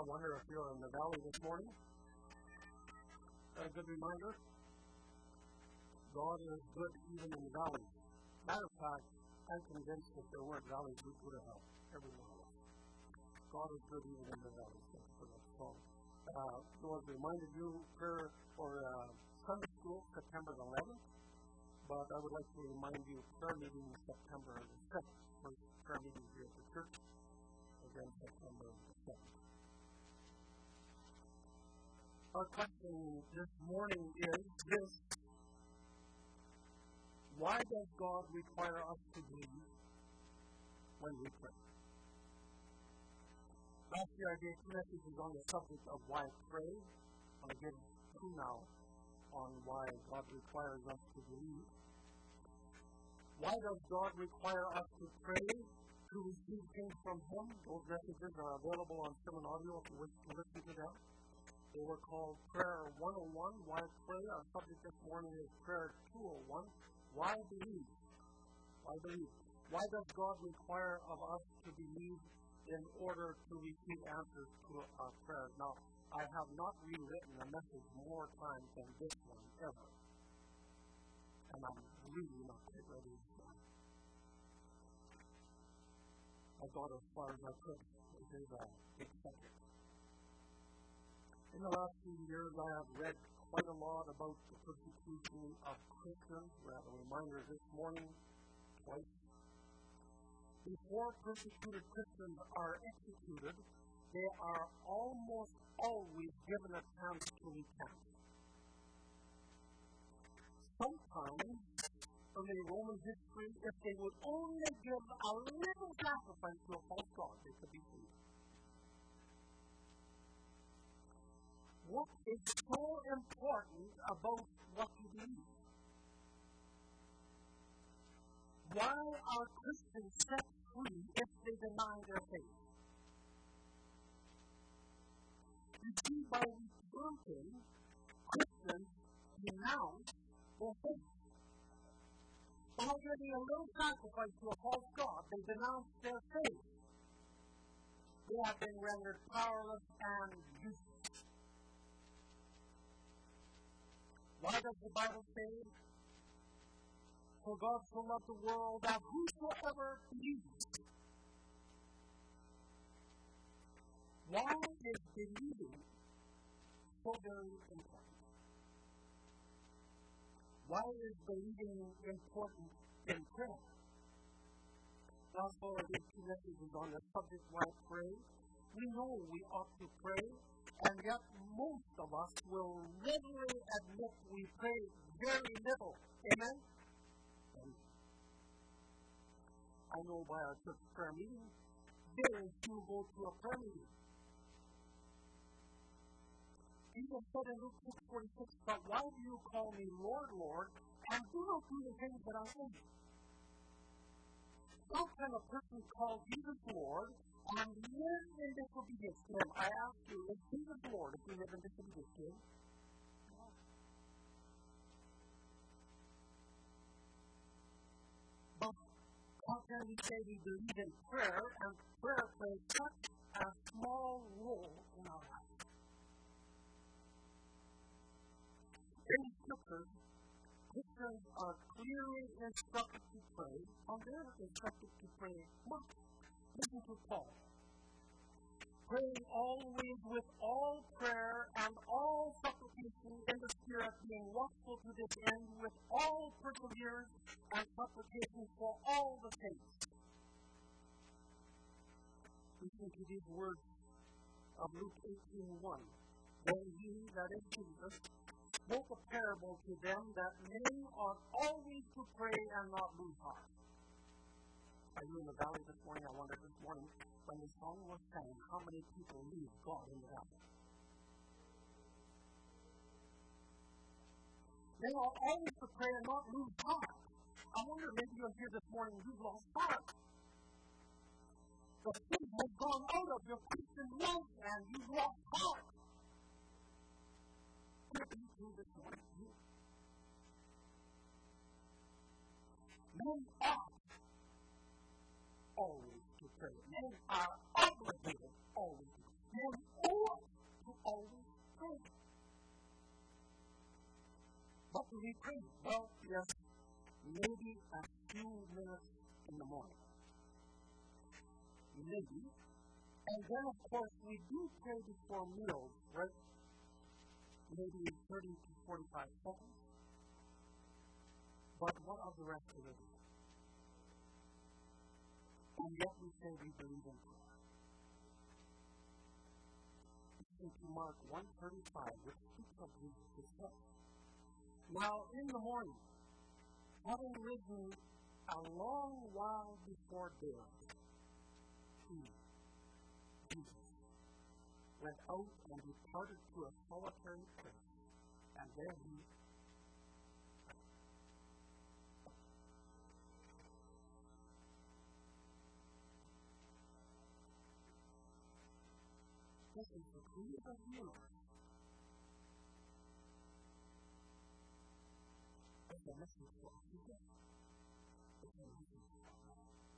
wonder if you're in the valley this morning. A good reminder, God is good even in the valley. Matter of fact, I'm convinced if there weren't valleys, we would have helped every one of us. God is good even in the valley. Thanks for that song. I was reminded you prayer for Sunday school, September the 11th, but I would like to remind you prayer meeting September the 7th. First prayer meeting here at the church, again September the 7th. Our question this morning is this: why does God require us to believe when we pray? Last year I gave 2 messages on the subject of why pray. I'll give 2 now on why God requires us to believe. Why does God require us to pray to receive things from Him? Those messages are available on sermon audio if you wish to listen to them. They were called Prayer 101, Why Pray? Our subject this morning is Prayer 201, Why Believe? Why believe? Why does God require of us to believe in order to receive answers to our prayers? Now, I have not rewritten a message more times than this one ever. And I'm really not quite ready this time. I got as far as I could. It is a big subject. In the last few years, I have read quite a lot about the persecution of Christians. We have a reminder this morning, twice. Before persecuted Christians are executed, they are almost always given a chance to repent. Sometimes, early Roman history, if they would only give a little sacrifice to a false god, they could be freed. What is so important about what you believe? Why are Christians set free if they deny their faith? You see, by repenting, Christians denounce their faith. By giving a little sacrifice to a false god, they denounce their faith. They have been rendered powerless and useless. Why does the Bible say, for God so loved the world that whosoever believes? Why is believing so very important? Why is believing important in prayer? Also, I did 2 messages on the subject, why pray. We know we ought to pray, and yet most of us will readily admit we pray very little. Amen? I know by our church prayer meeting, very few go to a prayer meeting. Jesus said in Luke 6:46, but why do you call me Lord, Lord, and do not do the things that I say? How can a person call Jesus Lord and live in disobedience to Him? I ask you, is Jesus Lord if we live in disobedience to Him? But how can we say we believe in prayer and prayer plays such a small role in our life? In the Scriptures, Christians are clearly instructed to pray, and they're instructed to pray much. Listen to Paul. Praying always with all prayer and all supplication in the Spirit, being watchful to this end with all perseverance and supplication for all the saints. Listen to these words of Luke 18:1. Then He, that is Jesus, spoke a parable to them that men ought always to pray and not lose heart. Are you in the valley this morning? I wondered this morning when the song was sang, how many people leave God in the valley? They ought always to pray and not lose heart. I wonder, maybe you're here this morning, you've lost heart. The faith has gone out of your Christian life and you've lost heart. What are you doing this morning? Men ought always to pray. Men are obligated always to pray. Men owe always pray. What do we pray? Well, yes, maybe a few minutes in the morning. Maybe. And then, of course, we do pray before meals, right? Maybe 30 to 45 seconds. But what of the rest of the day? And yet we say we believe in prayer. Listen to Mark 1:35, which speaks of Jesus' death. Now, in the morning, having risen a long while before daylight, Jesus went out and departed to a solitary place, and there he This is the creator of the universe. It's a message for us today. It's a message for us.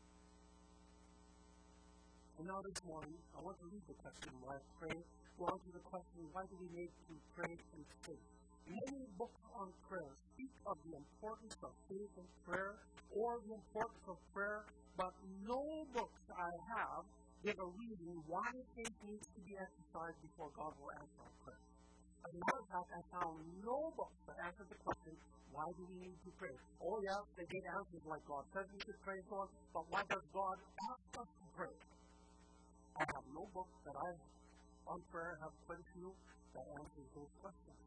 And now this morning, I want to read the question, why pray? Go on to the question, why do we need to pray and faith? Many books on prayer speak of the importance of faith and prayer, or the importance of prayer, but no books I have give a reason why faith needs to be exercised before God will answer our prayer. As a matter of fact, I found no books that answer the question, why do we need to pray? Oh yeah, they get answers like God says we should pray for, but why does God ask us to pray? I have no book that I on prayer have quite a few that answers those questions.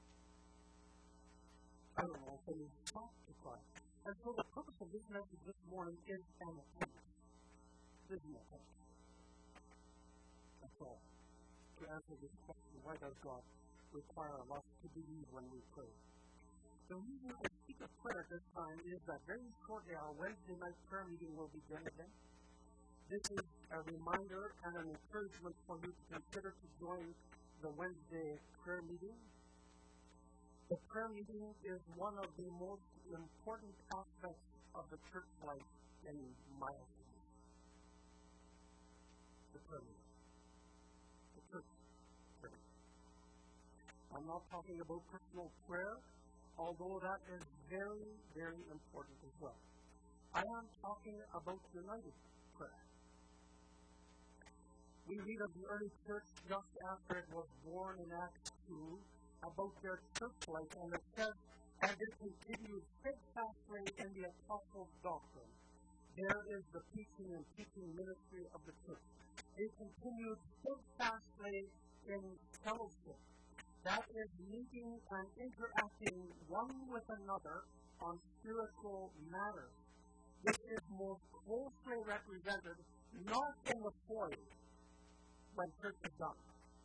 I don't know if they talk to God. And so the purpose of this message this morning is an attempt. This is an attempt. That's all. To answer this question, why does God require us to believe when we pray? The reason I speak of prayer at this time is that very shortly our Wednesday night prayer meeting will begin again. This is a reminder and an encouragement for you to consider to join the Wednesday prayer meeting. The prayer meeting is one of the most important aspects of the church life in my opinion. The prayer meeting. The church prayer. I'm not talking about personal prayer, although that is very, very important as well. I am talking about united prayer. We read of the early church just after it was born in Acts 2 about their church life, and it says, and it continued steadfastly in the apostles' doctrine. There is the preaching and teaching ministry of the church. It continued steadfastly in fellowship. That is meeting and interacting one with another on spiritual matters. This is most closely represented not in the foyer when church is done.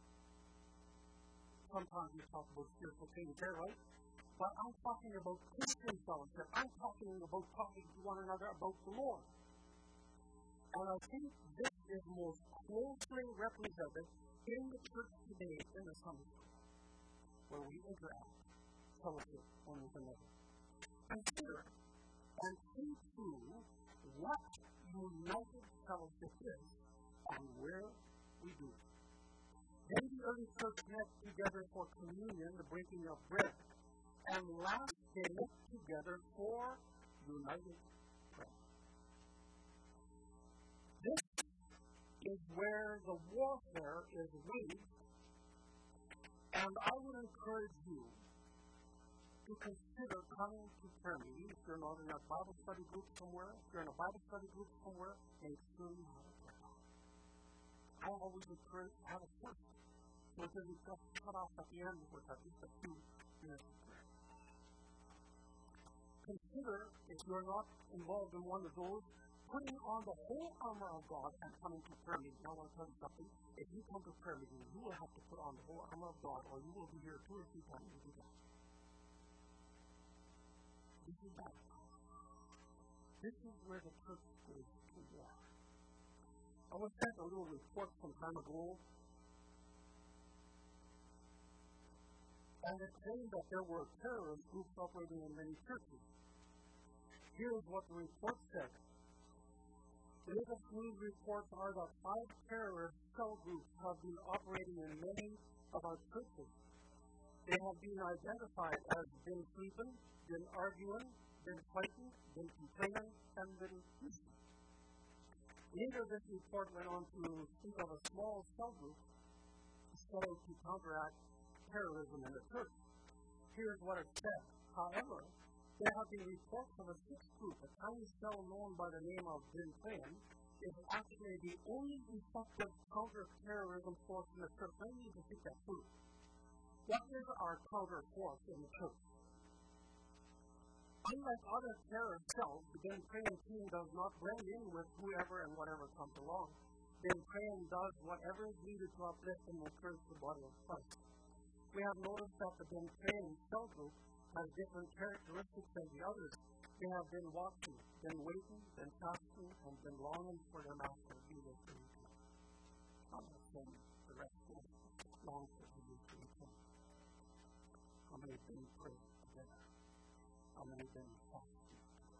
Sometimes we talk about spiritual things there, right? But I'm talking about Christian fellowship. I'm talking about talking to one another about the Lord. And I think this is most closely represented in the church today in the Sunday school, where we interact, fellowship one with another. Consider and think through what united fellowship is and where we do it. Then the early church met together for communion, the breaking of bread, and last they met together for united prayer. This is where the warfare is waged, and I would encourage you to consider coming to prayer meeting. If you're not in a Bible study group somewhere, if you're in a Bible study group somewhere, make sure you have a prayer. I always encourage to have a church. So it doesn't just cut off at the end with at least a few minutes of prayer. Consider, if you're not involved in one of those, putting on the whole armor of God and coming to prayer meeting. Now I want to tell you something. If you come to prayer meeting, you will have to put on the whole armor of God, or you will be here 2 or 3 times to do that. This is that. This is where the church goes to war. I was sent a little report some time ago, and it claimed that there were terrorist groups operating in many churches. Here's what the report said. The latest news reports are that 5 terrorist cell groups have been operating in many of our churches. They have been identified as been sleeping, been arguing, been fighting, been complaining, and been preaching. Later, this report went on to speak of a small cell group set to counteract terrorism in the church. Here's what it said. However, there have been reports of a sixth group, a tiny cell known by the name of Bin Laden, is actually the only effective counter-terrorism force in the church. I need to think that through. What is our counter force in the church? Unlike other terror cells, the Ben Crane team does not blend in with whoever and whatever comes along. Ben Crane does whatever is needed to uplift and encourage the body of Christ. We have noticed that the Ben Crane cell group has different characteristics than the others. They have been watching, been waiting, been fasting, and been longing for their master to be with them. How much then the rest of long for the return? How many have been praying together? How many have been fasting?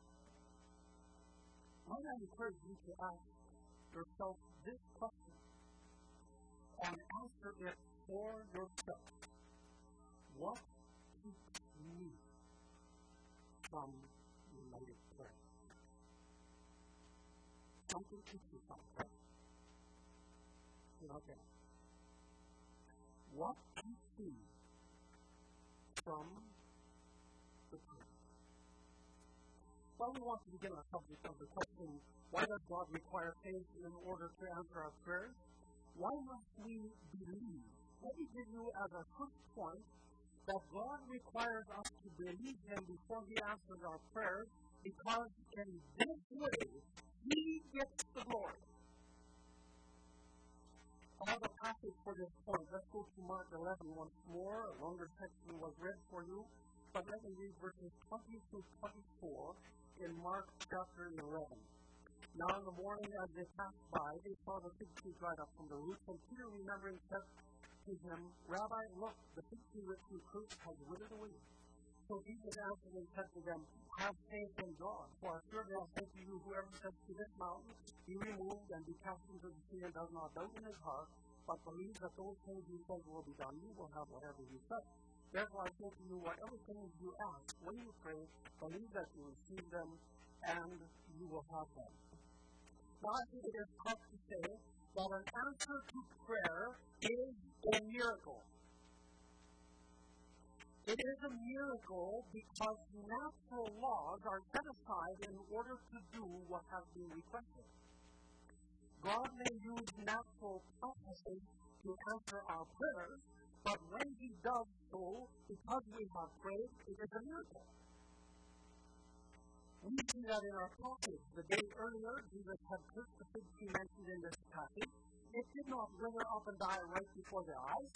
Might I encourage you to ask yourself this question and answer it for yourself. What keeps me from united prayer? Something keeps you from prayer. Okay. What keeps you from the prayer? Well, we want to begin our subject of the question, why does God require faith in order to answer our prayers? Why must we believe? Let me give you as a first point that God requires us to believe Him before He answers our prayers, because in this way, He gets the glory. I have a passage for this point. Let's go to Mark 11 once more. A longer section was read for you, but let me read verses 20 through 24 in Mark chapter 11. Now in the morning as they passed by, they saw the fig tree dried up from the roots, and Peter, remembering, said to him, Rabbi, look, the fig tree which you cursed has withered away. So Jesus answered and said to them, have faith in God, for assuredly I say to you, whoever says to this mountain, be removed and be cast into the sea, and does not doubt in his heart, but believes that those things he says will be done, you will have whatever you say. Therefore I say to you, whatever things you ask when you pray, believe that you receive them, and you will have them. Now I think it is tough to say that an answer to prayer is a miracle. It is a miracle because natural laws are set aside in order to do what has been requested. God may use natural processes to answer our prayers, but when He does so, because we have prayed, it is a miracle. We see that in our passage. The day earlier, Jesus had cursed the fig tree mentioned in this passage. It did not wither up and die right before their eyes.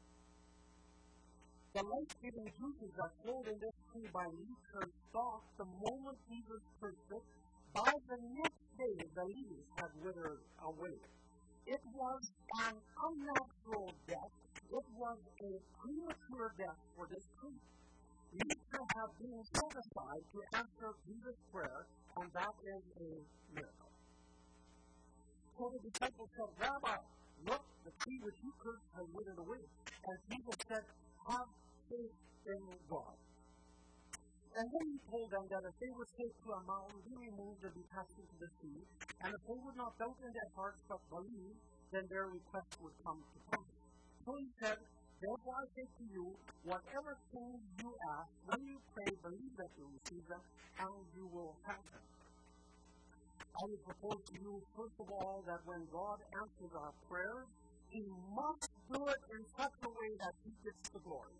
The life-giving juices that flowed in this tree by nature stopped the moment Jesus cursed it. By the next day, the leaves had withered away. It was an unnatural death. It was a premature death for this tree. Nature had been set aside to answer Jesus' prayer, and that is a miracle. So the disciples said, Rabbi, look, the tree which you cursed has withered away. And Jesus said, have faith in God. And then He told them that if they would take to a mountain, be removed and be cast into the sea, and if they would not doubt in their hearts but believe, then their request would come to pass. So He said, therefore I say to you, whatever things you ask, when you pray, believe that you receive them, and you will have them. I would propose to you, first of all, that when God answers our prayers, He must do it in such a way that He gets the glory.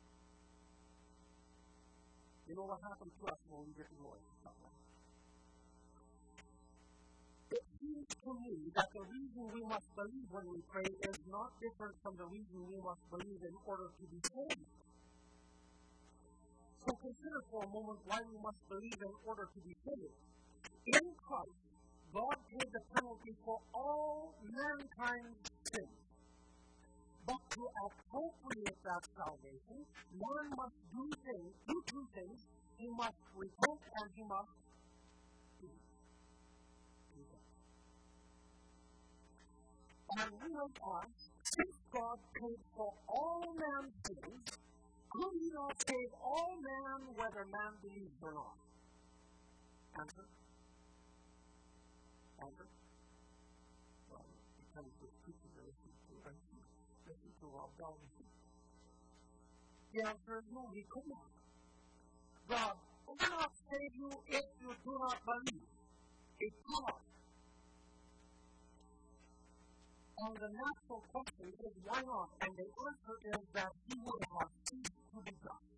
You know what happens to us when we get glory? It seems to me that the reason we must believe when we pray is not different from the reason we must believe in order to be saved. So consider for a moment why we must believe in order to be saved. In Christ, God paid the penalty for all mankind's sins. But to appropriate that salvation, one must do two things. He must repent and he must believe. And we might ask, since God paid for all man's sins, could he not save all man whether man believes or not? Answer? Answer? Well, it comes with preaching to listen to Rob Bell. The answer is no, he could not. God cannot save you if you do not believe. It cannot. And the natural question is, why not? And the answer is that he would have ceased to be just.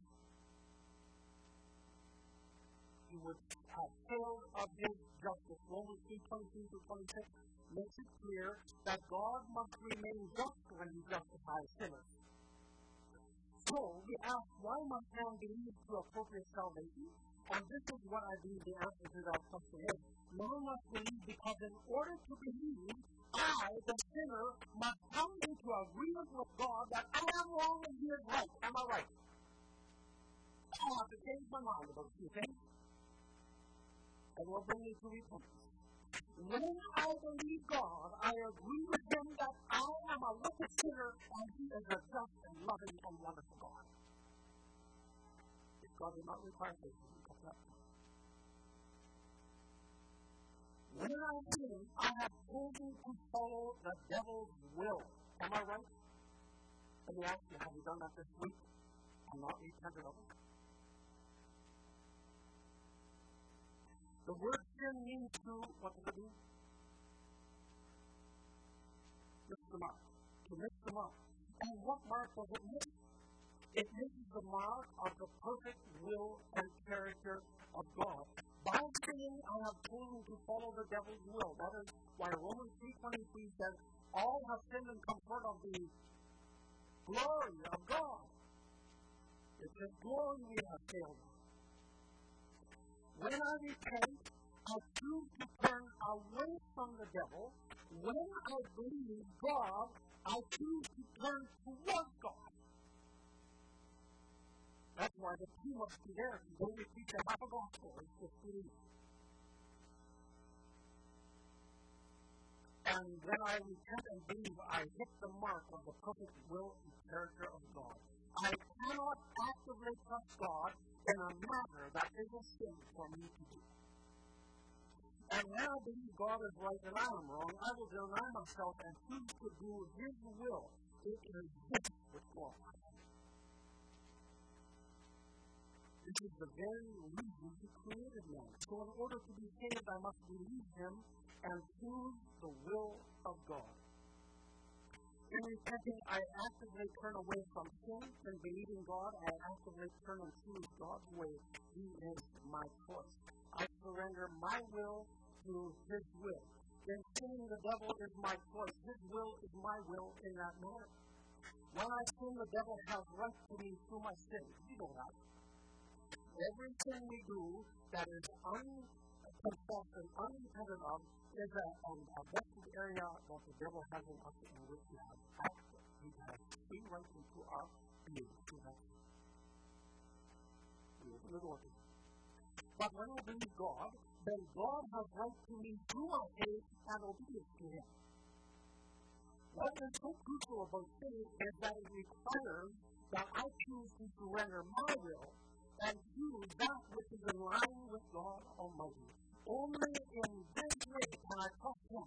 He would have failed of his justice. Romans 3:22-26 makes it clear that God must remain just when he justifies sinners. So, we ask, why must man believe to appropriate salvation? And this is what I believe the answer to that question is. Man must believe because in order to believe, I, the sinner, must come into agreement with God that I am wrong and he is right. Am I right? I have to change my mind about a few things. And will bring me to repentance. When I believe God, I agree with him that I am a wicked sinner and he is a just and loving and wonderful God. If God did not require faith, he would cut that. When I sin, I have chosen to follow the devil's will. Am I right? Let me ask you, have you done that this week and not repented of it? The word sin means to, what does it mean? Mix them up. To mix them up. And what mark does it make? It misses the mark of the perfect will and character of God. By sinning, I have chosen to follow the devil's will. That is why Romans 3:23 says, all have sinned and come short of the glory of God. It's His glory we have failed. When I repent, I choose to turn away from the devil. When I believe God, I choose to turn towards God. That's why the two must be there. When we preach about the gospel, it's just belief. And when I repent and believe, I hit the mark of the perfect will and character of God. I cannot actively trust God in a matter that is a sin for me to do. And when I believe God is right and I am wrong, I will deny myself and choose to do His will. It is this which glorifies Him. This is the very reason He created man. So in order to be saved, I must believe Him and choose the will of God. In repenting, I actively turn away from sin. In believing God, I actively turn and choose God's way. He is my choice. I surrender my will to His will. In sinning, the devil is my choice. His will is my will in that manner. When I sin, the devil has right to me through my sin. You know that. Every sin we do that is unconfessed and unrepented of is a vested area that the devil has in us in which we have access. He has free right into our being to that. He opened the door to us. But when I believe God, then God has right to me through our faith and obedience to Him. What is so crucial about faith is that it requires that I choose to surrender my will and do that which is in line with God Almighty. Only in this way can I trust Him.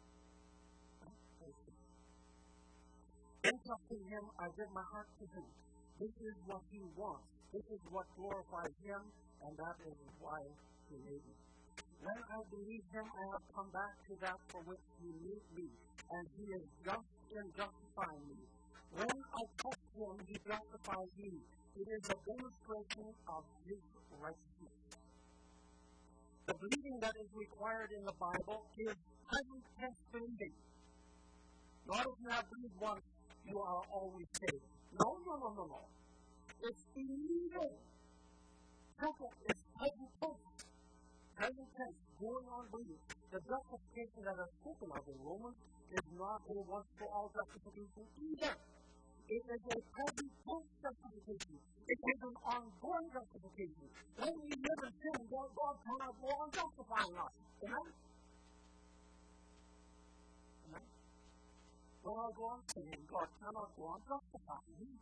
In trusting Him, I give my heart to Him. This is what He wants. This is what glorifies Him, and that is why He made me. When I believe Him, I have come back to that for which He made me, and He is just in justifying me. When I trust Him, He justifies me. It is a demonstration of His righteousness. The believing that is required in the Bible is present tense believing. Not if you have believed once, you are always saved. No. It's believing. Second, it's present tense. Present tense, going on believing. The justification that is spoken of in Romans is not a once for all justification either. It is a present tense justification. It is an ongoing justification. When we live in sin, God cannot go on justifying us. Amen? Amen? When I go on sinning, God cannot go on justifying me.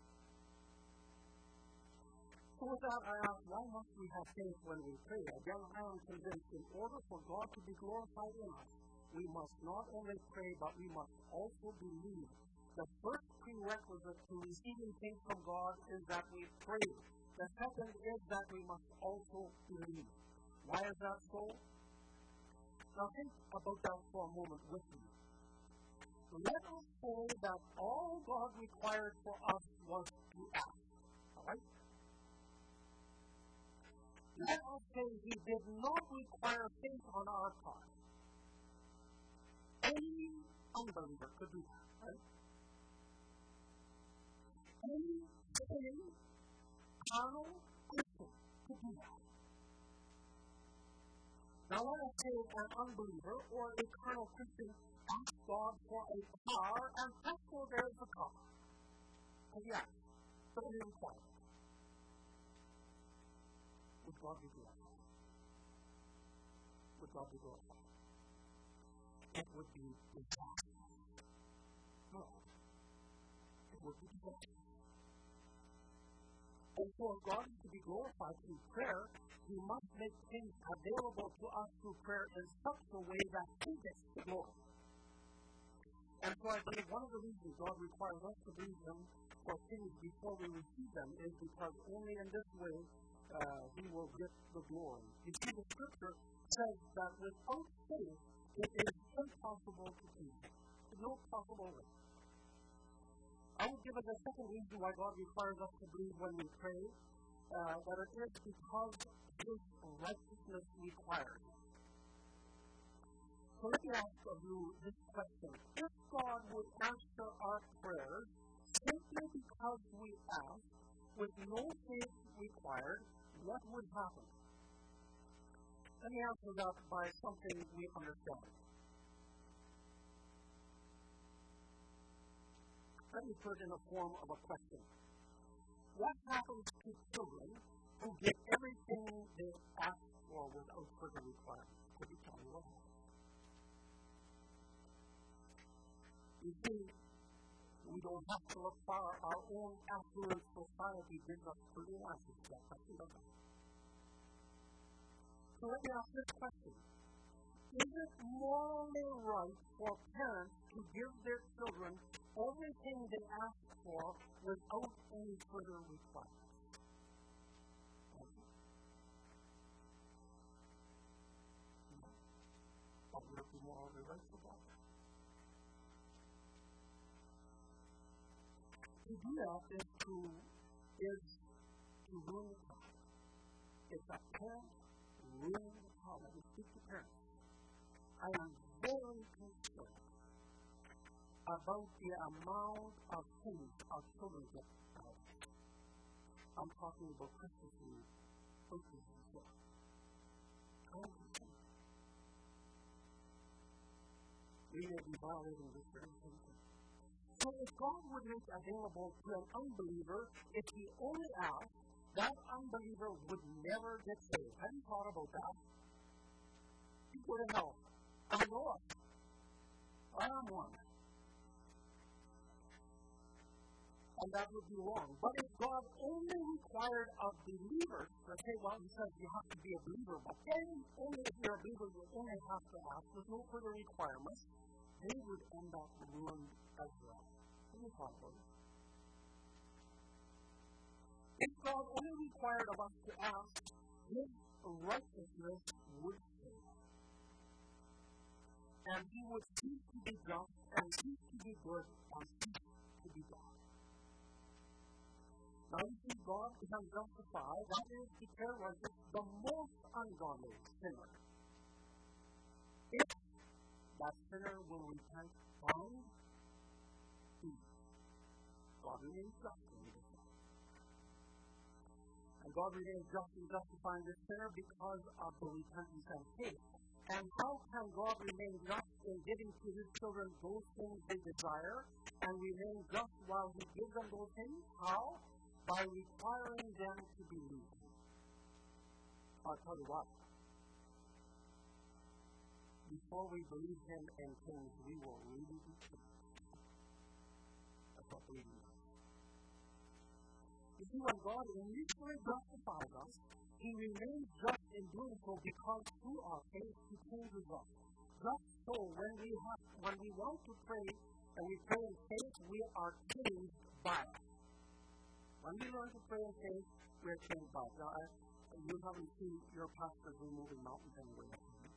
So with that, I ask, why must we have faith when we pray? Again, I am convinced in order for God to be glorified in us, we must not only pray, but we must also believe. The first prerequisite to receiving things from God is that we pray. The second is that we must also believe. Why is that so? Now think about that for a moment with me. Let us say that all God required for us was to ask. Alright? Let us say He did not require faith on our part. Any unbeliever could do that, right? Any sinning, carnal Christian could do that. Now let us say an unbeliever or a carnal Christian asks God for a car, and presto, there's the car. And yes, so it is required. Would God be glorified? Would God be glorified? It would be disastrous. No. It would be disastrous. And for God to be glorified through prayer, He must make things available to us through prayer in such a way that He gets the glory. And so I believe one of the reasons God requires us to believe Him for things before we receive them is because only in this way He will get the glory. You see, the Scripture says that without faith, it is impossible to please Him. There's no possible way. I would give it the second reason why God requires us to believe when we pray, that it is because His righteousness requires. So let me ask of you this question. If God would answer our prayers simply because we ask, with no faith required, what would happen? Let me answer that by something we understand. Let me put it in the form of a question. What happens to children who get everything they ask for without further requirements? Could you tell me what happens? You see, we don't have to look far. Our own affluent society gives us pretty answers to that question, doesn't it? So let me ask this question. Is it morally right for parents to give their children everything they ask for without any further requirements? But would it be morally right for that? To do that is to ruin the child. It's a parent ruining the child. Let me speak to parents. I am very concerned about the amount of things our children get out. I'm talking about Christmas and birthdays and so on. I'm concerned. We may be violating this very thing. So if God would make available to an unbeliever, if he only asked, that unbeliever would never get saved. Have you thought about that? He go to hell. I know it. I am one. And that would be wrong. But if God only required of believers, let's say, well, he says you have to be a believer, but then only if you're a believer, you only have to ask, there's no further requirements, they would end up ruined as well. What do you thought about it? If God only required of us to ask, His righteousness would save. And He would cease to be just, and cease to be good, and cease to be God. Now you see, God can justify, that is, declare righteous, the most ungodly sinner. If that sinner will repent from sin, God remains just in this life. And God remains just in justifying the sinner because of the repentance and faith. And how can God remain just in giving to His children those things they desire, and remain just while He gives them those things? How? By requiring them to believe. I'll tell you what. Before we believe Him in things, we will really be changed. obedience. You see, when God initially justifies us, He remains just in doing so because through our faith He changes us. Just so, when we want to pray and we pray in faith, we are changed by it. When we learn to pray in faith, we are changed by it. Now, you haven't seen your pastors removing mountains anywhere.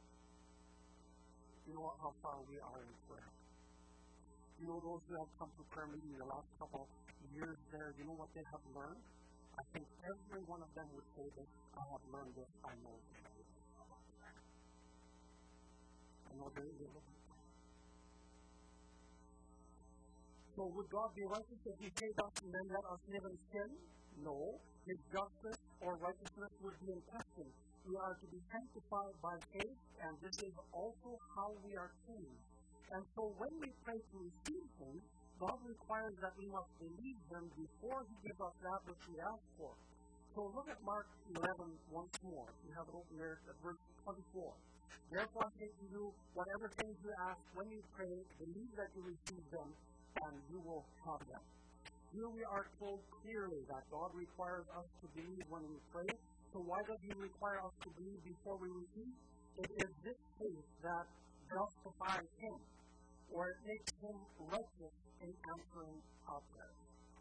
You know how far we are in prayer. You know those who have come to prayer meeting in the last couple years there, you know what they have learned? I think every one of them would say this, I have learned this, I know this. I know there is a little bit. So would God be righteous if He saved us and then let us live in sin? No. His justice or righteousness would be in question. We are to be sanctified by faith, and this is also how we are changed. And so when we pray to receive things, God requires that we must believe them before He gives us that which we ask for. So look at Mark 11 once more. You have it open there at verse 24. Therefore I say to you, whatever things you ask when you pray, believe that you receive them, and you will have them. Here we are told clearly that God requires us to believe when we pray. So why does He require us to believe before we receive? It is this faith that justifies Him, or it makes Him righteous in answering our prayers.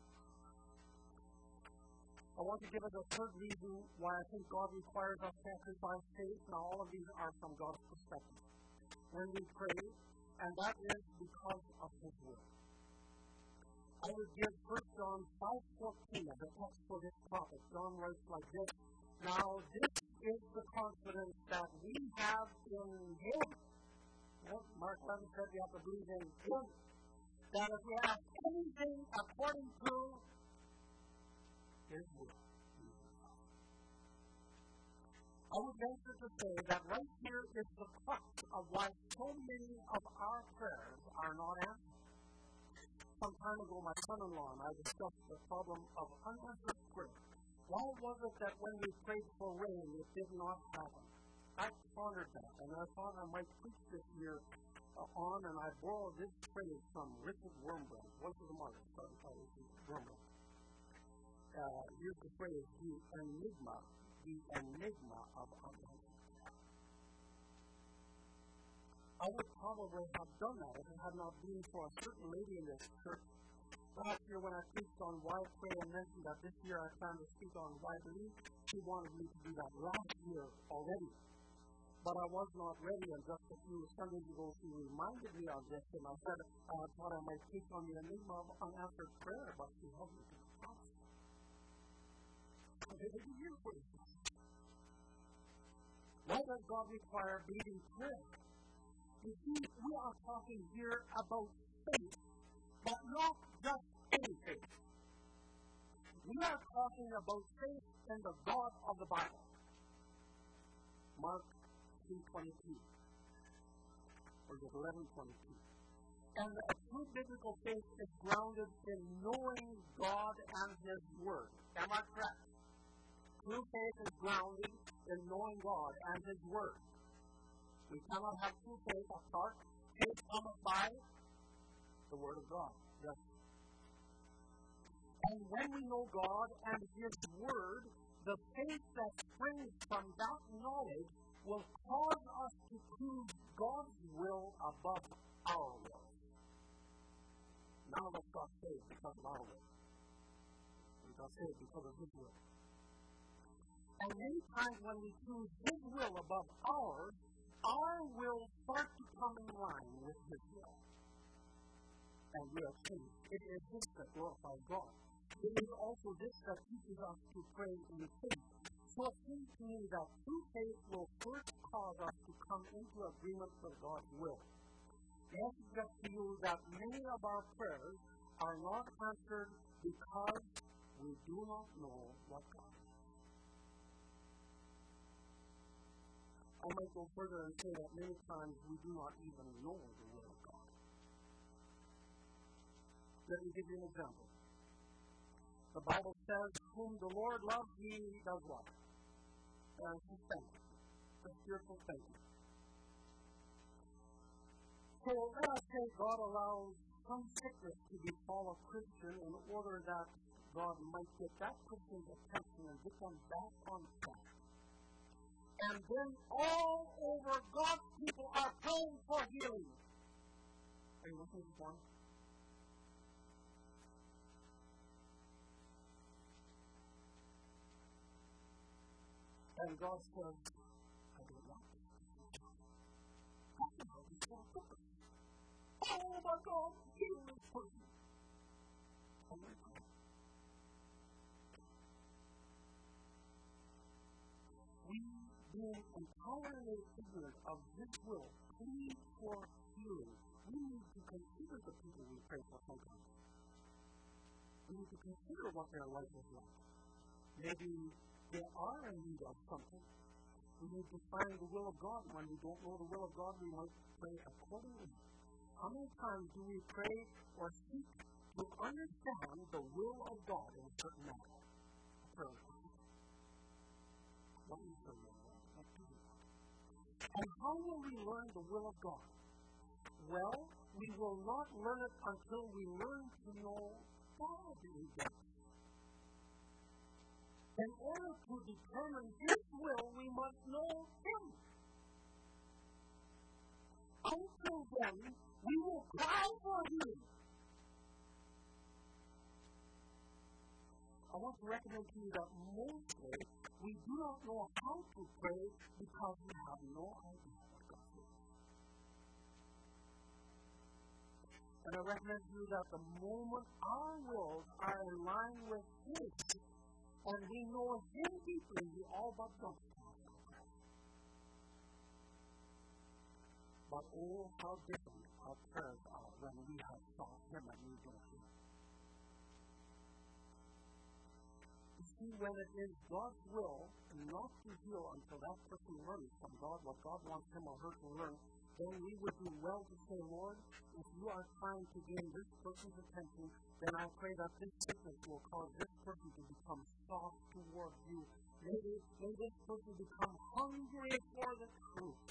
I want to give us a third reason why I think God requires us to exercise faith. Now, all of these are from God's perspective. When we pray, and that is because of His will. I would give 1 John 5:14 as a text for this topic. John writes like this, now this is the confidence that we have in Him. Well, Mark 11 said we have to believe in Him. That if we ask anything according to His will. I would venture to say that right here is the crux of why so many of our prayers are not answered. Some time ago, my son-in-law and I discussed the problem of unanswered prayer. Why was it that when we prayed for rain, it did not happen? I pondered that, and I thought I might preach this year on, and I borrowed this phrase from Richard Wurmbrand. Voice of the Martyrs, Wurmbrand. Here's the phrase, the enigma of unanswered. I would probably have done that if it had not been for a certain lady in this church. Last year when I preached on why pray and mentioned that this year I plan to speak on why believe, she wanted me to do that last year already. But I was not ready, and just a few Sundays ago she reminded me of this, and I said I thought I might speak on the enigma of unanswered prayer, but she held me to the cross. Why does God require believing prayer? You see, we are talking here about faith, but not just any faith. We are talking about faith in the God of the Bible. Mark 2:22, or 11:22. And a true biblical faith is grounded in knowing God and His Word. Am I correct? True faith is grounded in knowing God and His Word. We cannot have true faith apart. Faith comes by the Word of God. Yes. And when we know God and His Word, the faith that springs from that knowledge will cause us to choose God's will above our will. None of us got saved because of our will. We got saved because of His will. And many times when we choose His will above ours, our will starts to come in line with His will. And we are changed. It is this that glorifies God. It is also this that teaches us to pray in faith. So it seems to me that true faith will first cause us to come into agreement with God's will. May I suggest to you that many of our prayers are not answered because we do not know what God is. I might go further and say that many times we do not even know the will of God. Let me give you an example. The Bible says, whom the Lord loves, He does what? He thanks you. The spiritual thank you. So let us say God allows some sickness to befall a Christian in order that God might get that Christian's attention and get them back on track. And then all over God's people are praying for healing. Are you listening to this one? And God says, I don't want this. Oh my God, heal this person. Oh my God. We, being entirely ignorant of His will, plead for healing. We need to consider the people we pray for sometimes. We need to consider what their life is like. Maybe they are in need of something. We need to find the will of God. When we don't know the will of God, we might pray accordingly. How many times do we pray or seek to understand the will of God in a certain matter? What is the will of God? And how will we learn the will of God? Well, we will not learn it until we learn to know God in depth. In order to determine His will, we must know Him. Until then, we will cry for Him. I want to recommend to you that mostly we do not know how to pray because we have no idea what God is. And I recommend to you that the moment our wills are in line with His, and we know Him deeply, we all but don't. But oh, how different our prayers are when we have sought Him and we don't Him. You see, when it is God's will not to heal until that person learns from God what God wants him or her to learn, then we would do well to say, Lord, if you are trying to gain this person's attention, then I pray that this sickness will cause this person to become soft towards you. May this person become hungry for the truth.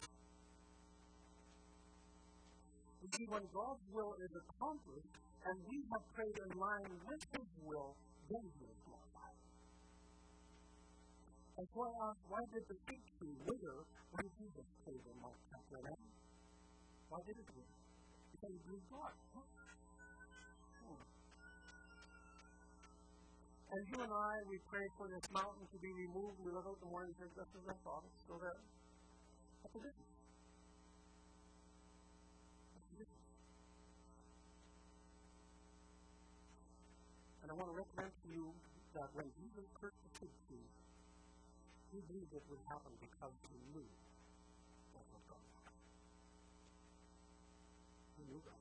You see, when God's will is accomplished, and we have prayed in line with His will, then He is glorified. And so I ask, why did the fig tree wither when Jesus prayed in Mark chapter 11? Why did it wither? Because He believed God. And you and I, we pray for this mountain to be removed. We look out the morning and say, just as I thought, it's still there. What's the difference? And I want to recommend to you that when Jesus cursed the fig tree, He believed it would happen because He knew what was going on. He knew that.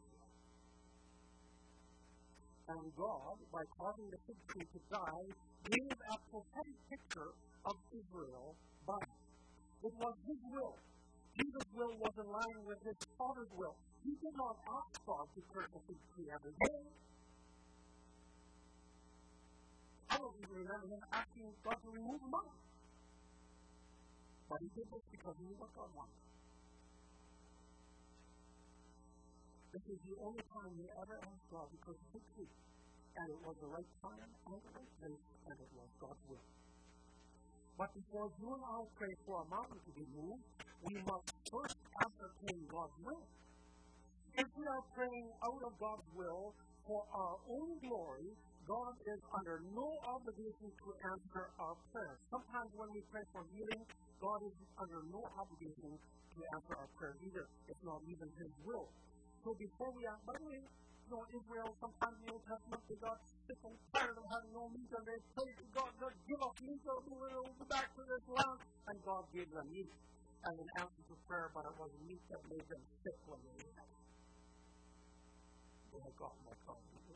And God, by causing the fig tree to die, gave a prophetic picture of Israel by it. It was His will. Jesus' will was in line with His Father's will. He did not ask God to curse the fig tree every day. I don't even remember Him asking God to remove the mountain. But He did this because He knew what God wanted. This is the only time He ever asked God to curse the fig tree. And it was the right time and the right place, and it was God's will. But before you and I pray for a mountain to be moved, we must first ascertain God's will. If we are praying out of God's will for our own glory, God is under no obligation to answer our prayers. Sometimes when we pray for healing, God is under no obligation to answer our prayers either. It's not even His will. So before we ask, by the way, Israel, sometimes in the Old Testament, they got sick and tired of having no meat, and they prayed to God to give us meat, or we'll go back to this land. And God gave them meat as an answer to prayer, but it was meat that made them sick when they ate it. They had gotten what God needed.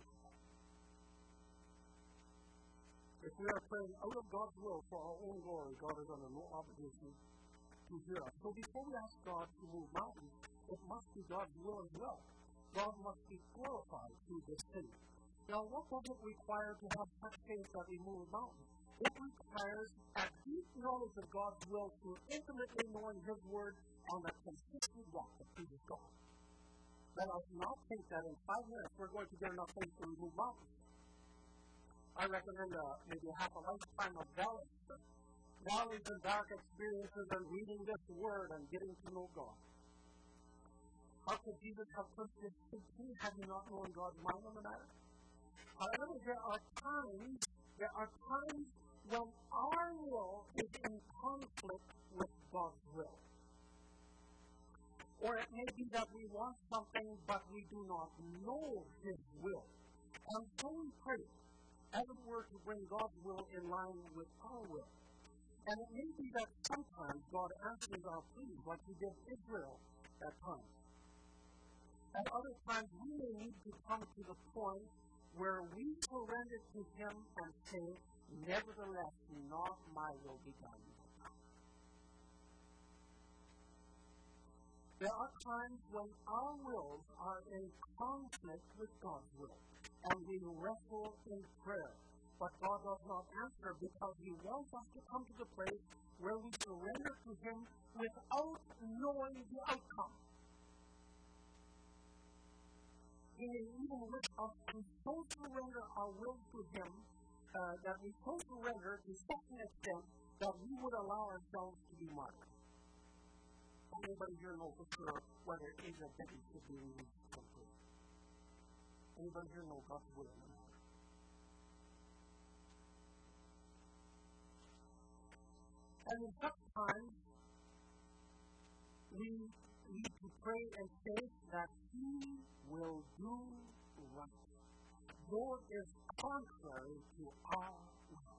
If we are praying out of God's will for our own glory, God is under no obligation to hear us. So before we ask God to move mountains, it must be God's will as well. God must be glorified through this thing. Now, what does it require to have such faith that we move mountains? It requires a deep knowledge of God's will through intimately knowing His Word and a consistent walk that pleases God. Let us not think that in 5 minutes we're going to get enough things to remove mountains. I recommend maybe half a lifetime of valleys and dark experiences and reading this word and getting to know God. How could Jesus have pushed this 15 had he not known God's mind on the matter? However, there are times when our will is in conflict with God's will. Or it may be that we want something, but we do not know His will. And so we pray, as it were, to bring God's will in line with our will. And it may be that sometimes God answers our pleas, like He did Israel at times. At other times, we may need to come to the point where we surrender to Him and say, nevertheless, not my will be done. There are times when our wills are in conflict with God's will, and we wrestle in prayer. But God does not answer because He wants us to come to the place where we surrender to Him without knowing the outcome. He may even wish us to so surrender our will to Him that we so surrender to such an extent that we would allow ourselves to be marked. Anybody here know for sure whether Asa Betty should be released from prison? Anybody here know God's will in the matter? And in such times, we need to pray and say that He will do right, though it is contrary to our will.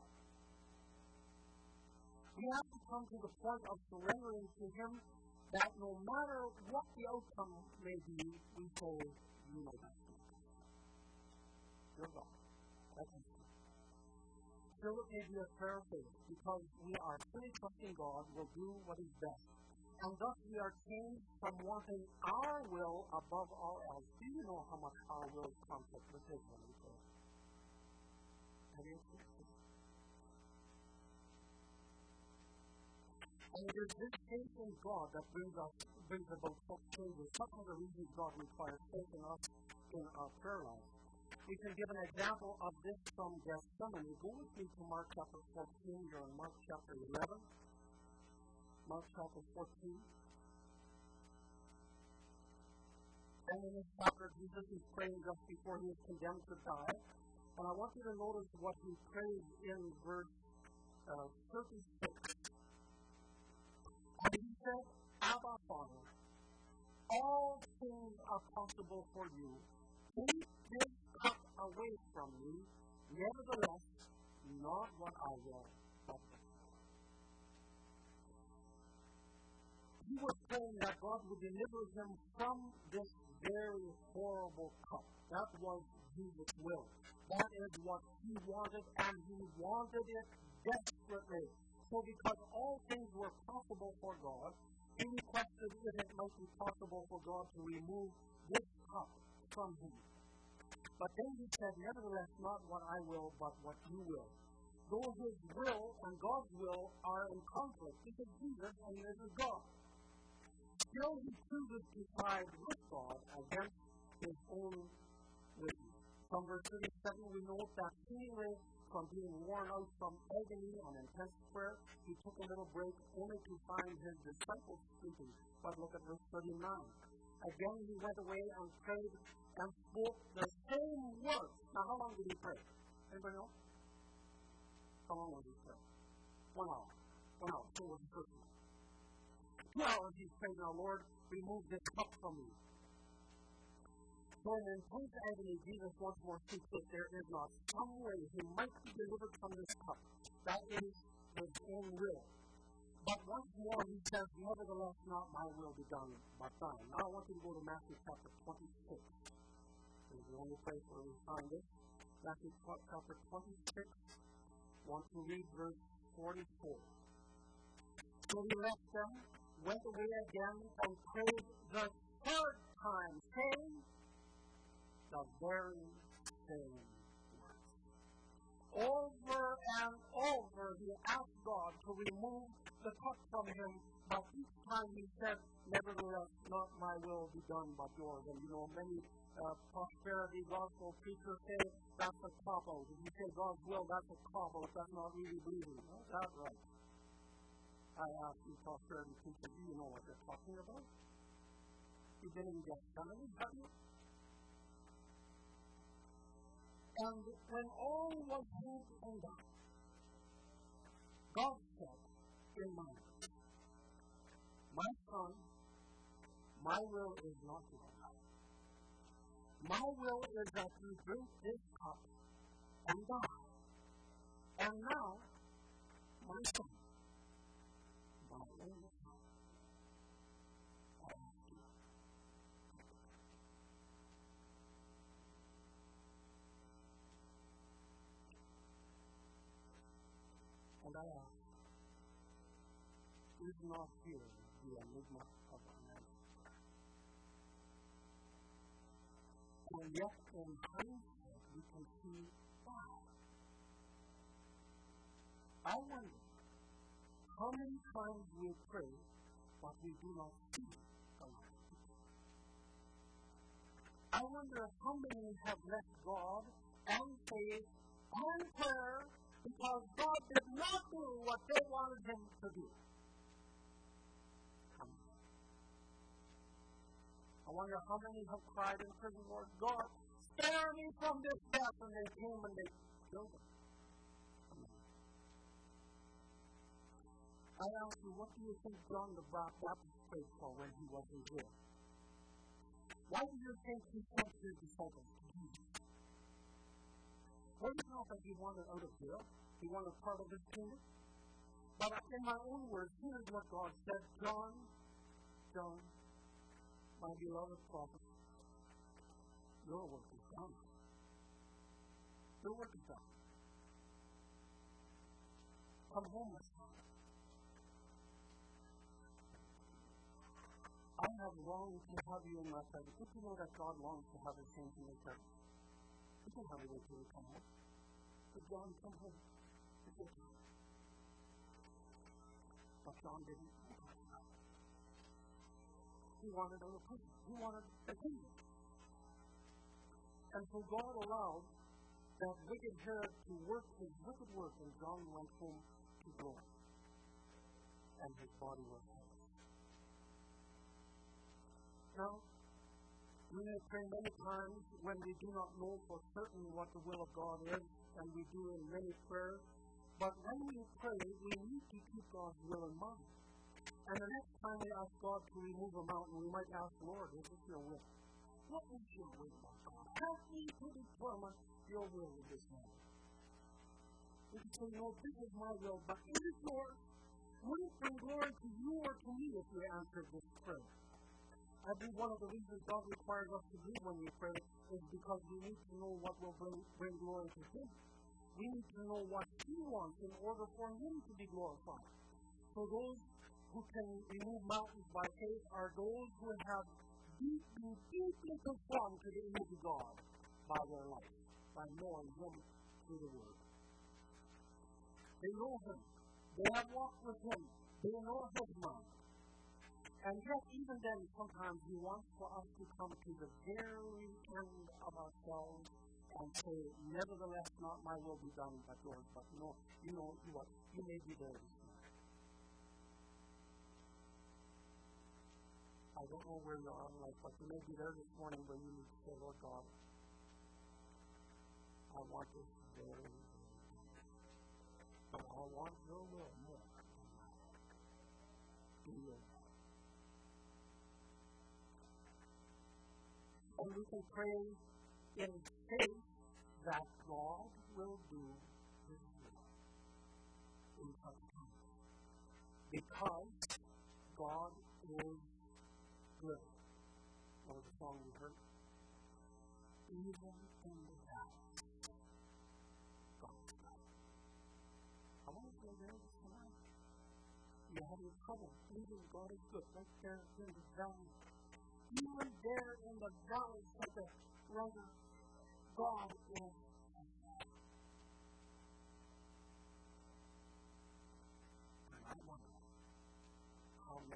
We have to come to the point of surrendering to Him that no matter what the outcome may be, we say, you know best. You're God. That's it. Still, it may be a prayer of faith, because we are fully trusting God will do what is best. And thus we are changed from wanting our will above all else. Do you know how much our will conflicts with His will? Have you experienced it? And it is this faith in God that brings about such changes. Such are the reasons God requires faith in us in our prayer life. We can give an example of this from Gethsemane. Go with me to Mark chapter 14. You're in Mark chapter 11. Mark chapter 14. And in this chapter, Jesus is praying just before He is condemned to die. And I want you to notice what He prays in verse 36. And He said, Abba, Father, all things are possible for you. Take this cup away from me. Nevertheless, not what I will, but what you will. He was praying that God would deliver Him from this very horrible cup. That was Jesus' will. That is what He wanted, and He wanted it desperately. So because all things were possible for God, He requested if it might be possible for God to remove this cup from Him. But then He said, nevertheless, not what I will, but what you will. Though His will and God's will are in conflict, because Jesus and this is God. Still He chooses to side with God against His own wisdom. From verse 37, we note that seemingly from being worn out from agony and intense prayer, He took a little break only to find His disciples sleeping. But look at verse 39. Again He went away and prayed and spoke the same words. Now, how long did He pray? Anybody know? How long did He pray? 1 hour. 1 hour. So was the first one. 2 hours He prayed, now Lord, remove this cup from me. So in intense agony, Jesus once more speaks that there is not some way He might be delivered from this cup. That is His own will. But once more He says, nevertheless, not my will be done, but thine. Now I want you to go to Matthew chapter 26. This is the only place where we find it. Matthew chapter 26. I want to read verse 44. So He left them, went away again, and prayed the third time, saying the very same words. Over and over He asked God to remove the cup from Him, But each time he said, nevertheless, not my will be done but yours. And many prosperity gospel preachers say that's a cop-out. If you say God's will, that's a cop-out. That's not really believing. Is that right? I ask you, prosperity preachers, do you know what they're talking about? You didn't get Gethsemane, have you? And when all was said and done, God said in mind, my son, my will is not yours. My will is that you drink this cup and die. And now, my son, my only son, I ask you. And I ask, is not here the enigma of our man? And yet, in hindsight, we can see why. I wonder how many times we pray, but we do not see the light. I wonder how many have left God and faith and prayer because God did not do what they wanted Him to do. I wonder how many have cried in prison, Lord God, spare me from this death, and they came and they killed him. I ask you, what do you think John the Baptist prayed for when he was in jail? Why do you think he sent his disciples to Jesus? Was it not that he wanted out of jail? He wanted part of his kingdom? But in my own words, here's what God said, John, my beloved prophet, your work is done. Your work is done. Come home, my son. I have longed to have you in my presence. Did you know that God longs to have his saints in his presence? You can have it until you come home. But John, come home. It's your time. But John didn't. He wanted a prison. He wanted a kingdom. And so God allowed that wicked Herod to work his wicked work, and John went home to glory. And his body was healed. Now, we may pray many times when we do not know for certain what the will of God is, and we do in many prayers. But when we pray, we need to keep God's will in mind. And the next time we ask God to remove a mountain, we might ask, Lord, is this your will? What is your will, my God? Help me to determine your will in this matter. We can say, no, this is my will, but it is yours. Would it bring glory to you or to me if we answered this prayer? I think one of the reasons God requires us to do when we pray is because we need to know what will bring glory to Him. We need to know what He wants in order for Him to be glorified. So those who can remove mountains by faith are those who have deeply conformed to the image of God by their life, by knowing Him through the Word. They know Him. They have walked with Him. They know His mind. And yet, even then, sometimes He wants for us to come to the very end of ourselves and say, nevertheless, not my will be done, but yours. But no, you know what? You may be there this morning. I don't know where you are in life, but you may be there this morning where you need to say, Lord God, I want this very, but I want your will more. Do your will. And we can pray in faith that God will do His will in such times. Because God is good. What was the song we heard? Even in the valley, God is good. I want to go there this morning. You're having trouble. Even God is good. Right there in the valley. Even there in the valley, like a writer, God is good. And I wonder how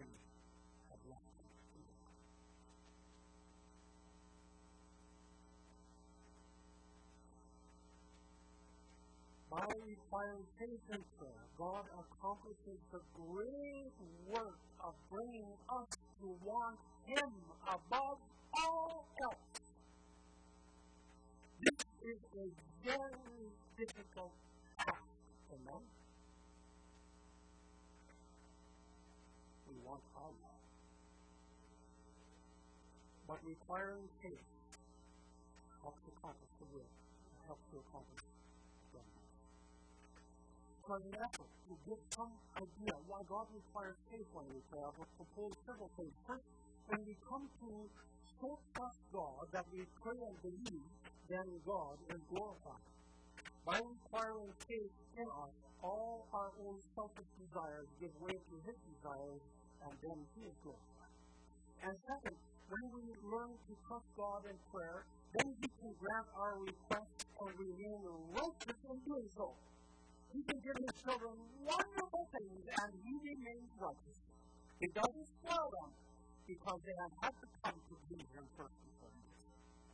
By requiring faith and prayer, God accomplishes the great work of bringing us to want Him above all else. This is a very difficult task. Amen? We want our love. But requiring faith helps accomplish the will. Helps to accomplish the will. For an effort to get some idea why God requires faith when we pray, I will propose several things. First, when we come to so trust God that we pray and believe, then God is glorified. By requiring faith in us, all our own selfish desires give way to His desires, and then He is glorified. And second, when we learn to trust God in prayer, then He can grant our requests and remain righteous in doing so. He can give His children wonderful things, and He remains righteous. He doesn't spoil them, because they have had to come to please Him first and foremost.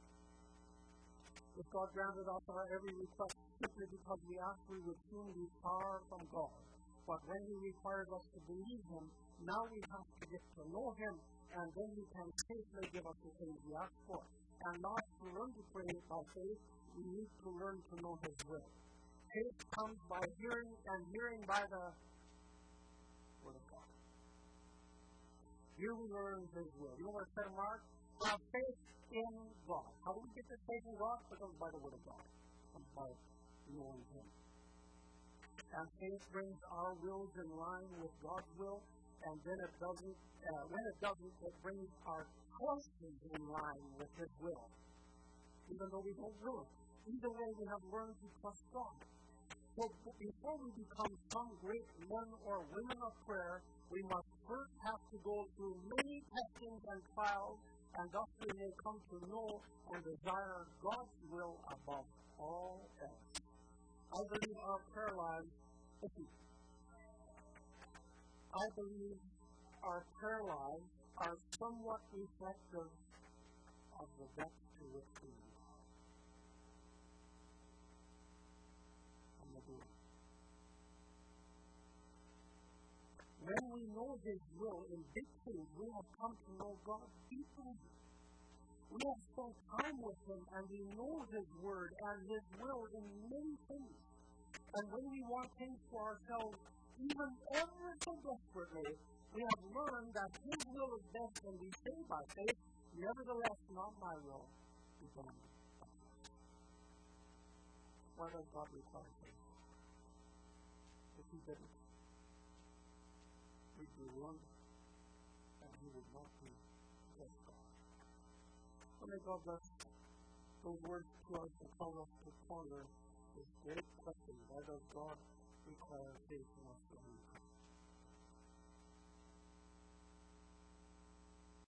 If God granted us our every request simply because we ask, we would soon be far from God. But when He requires us to believe Him, now we have to get to know Him, and then He can safely give us the things we ask for. And not to learn to pray by faith, we need to learn to know His will. Faith comes by hearing, and hearing by the Word of God. Here we learn His will. You know what it said in Mark? Have faith in God. How do we get this faith in God? It comes by the Word of God. It comes by knowing Him. And faith brings our wills in line with God's will, and then it doesn't, when it doesn't, it brings our choices in line with His will. Even though we don't will it. Either way, we have learned to trust God. So before we become some great men or women of prayer, we must first have to go through many testings and trials, and thus we may come to know and desire God's will above all else. I believe our prayer lives, are somewhat reflective of the depth to which we are. When we know His will in big things, we have come to know God deeply. We have spent time with Him, and we know His Word and His will in many things. And when we want things for ourselves, even ever so desperately, we have learned that His will is best, and we say by faith, nevertheless, not my will, be done. Why does God require faith? If He didn't, we'd be wrong, and He would not be just God. So may God bless those words to us and tell us to ponder this great question: why does God require faith in us?